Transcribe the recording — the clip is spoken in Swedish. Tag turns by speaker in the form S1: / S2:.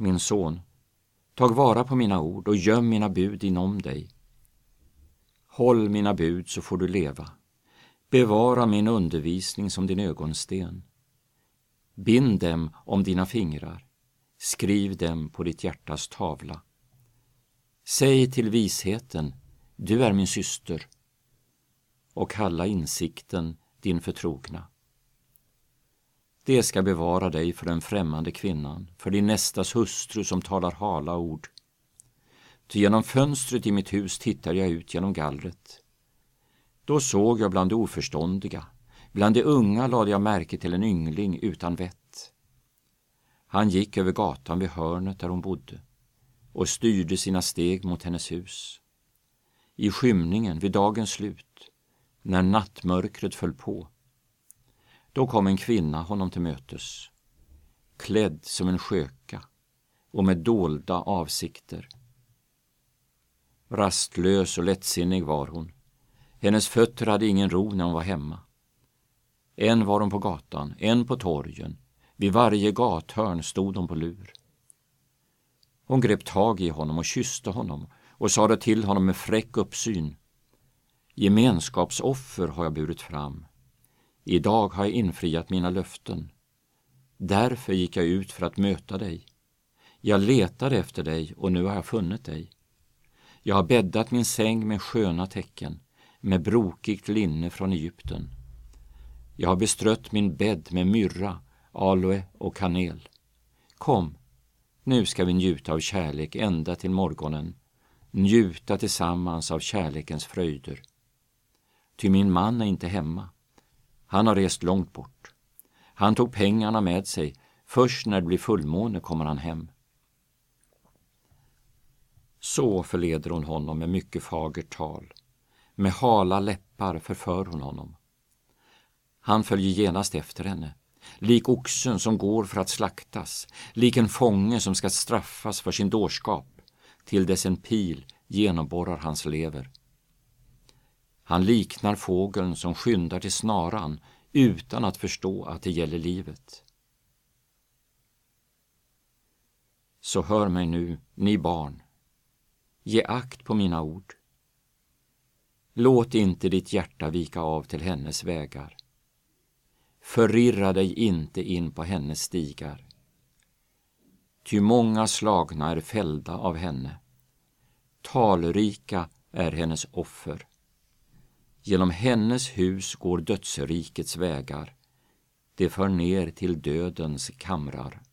S1: min son, tag vara på mina ord och göm mina bud inom dig. Håll mina bud så får du leva. Bevara min undervisning som din ögonsten. Bind dem om dina fingrar. Skriv dem på ditt hjärtas tavla. Säg till visheten, du är min syster, och kalla insikten din förtrogna. Det ska bevara dig för den främmande kvinnan, för din nästas hustru som talar hala ord. Ty genom fönstret i mitt hus tittar jag ut genom gallret. Då såg jag bland de oförståndiga, bland de unga lade jag märke till en yngling utan vett. Han gick över gatan vid hörnet där hon bodde och styrde sina steg mot hennes hus. I skymningen vid dagens slut, när nattmörkret föll på, då kom en kvinna honom till mötes, klädd som en sköka och med dolda avsikter. Rastlös och lättsinnig var hon. Hennes fötter hade ingen ro när hon var hemma. En var hon på gatan, en på torgen. Vid varje gathörn stod hon på lur. Hon grep tag i honom och kysste honom och sade till honom med fräck uppsyn: Gemenskapsoffer har jag burit fram. Idag har jag infriat mina löften. Därför gick jag ut för att möta dig. Jag letade efter dig och nu har jag funnit dig. Jag har bäddat min säng med sköna täcken, med brokigt linne från Egypten. Jag har bestrött min bädd med myrra, aloe och kanel. Kom, nu ska vi njuta av kärlek ända till morgonen, njuta tillsammans av kärlekens fröjder. Ty min man är inte hemma. Han har rest långt bort. Han tog pengarna med sig. Först när det blir fullmåne kommer han hem. Så förleder hon honom med mycket fagert tal. Med hala läppar förför hon honom. Han följer genast efter henne, lik oxen som går för att slaktas, lik en fånge som ska straffas för sin dårskap, till dess en pil genomborrar hans lever. Han liknar fågeln som skyndar till snaran utan att förstå att det gäller livet. Så hör mig nu, ni barn. Ge akt på mina ord. Låt inte ditt hjärta vika av till hennes vägar. Förirra dig inte in på hennes stigar. Ty många slagna är fällda av henne. Talrika är hennes offer. Genom hennes hus går dödsrikets vägar. Det för ner till dödens kamrar.